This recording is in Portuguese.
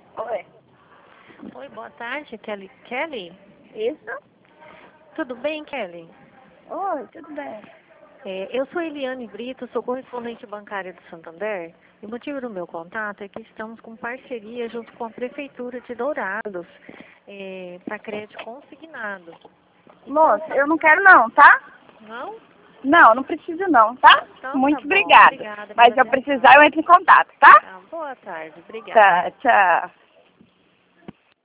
Oi. Oi, boa tarde, Kelly. Kelly? Isso? Tudo bem, Kelly? Oi, tudo bem. Eu sou Eliane Brito, sou correspondente bancária do Santander. E o motivo do meu contato é que estamos com parceria junto com a Prefeitura de Dourados para crédito consignado. Moça, eu não quero não, tá? Não? Não, não preciso não, tá? Então Muito tá bom. obrigada. Obrigada Mas pela se eu atenção. precisar, eu entro em contato, tá? Boa tarde, obrigada. Tá, tchau.